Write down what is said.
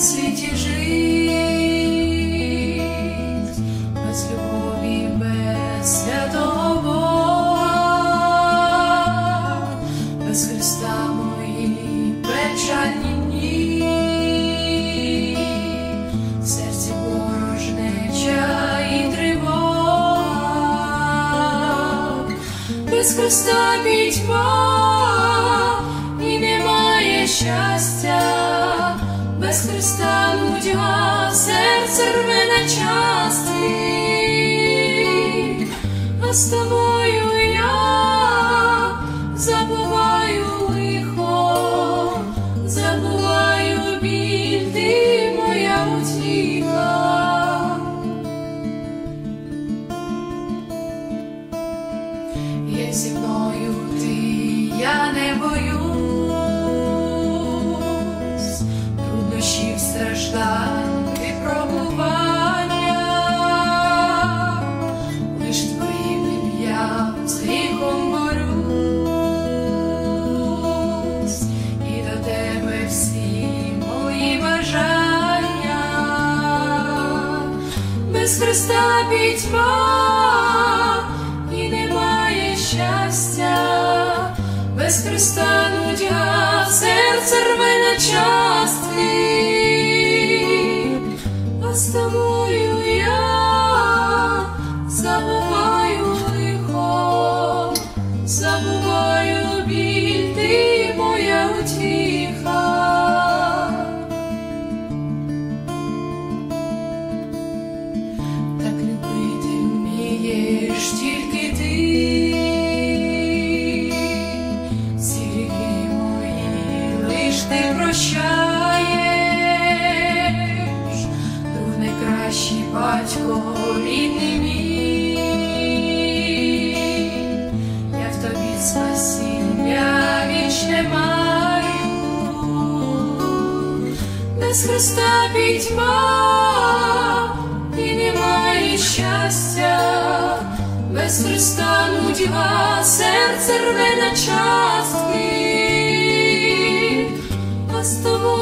світі жить, без любові, без святого Бога, без Христа мої печальні дні, в серці порожнеча і тривога, без Христа пітьма і немає щастя. Без Христа нудьга, серце рве на частки, а з тобою я забуваю лихо, забуваю біль, ти моя утіха. Є зі мною ти, я не боюсь страждань, випробування, лиш твоїм ім'ям з гріхом борюсь, і до тебе всі мої бажання. Без Христа пітьма і немає щастя, без Христа нудьга, серце рве на частки, а з тобою я забуваю лихо, забуваю біль, ти моя утіха. Так любити вмієш тільки ти, всі гріхи мої лиш ти прощаєш, друг найкращий батько рідний мій, я в тобі спасіння вічне маю. Без Христа пітьма і немає щастя, без Христа нудьга, серце рве на частки, а з тобою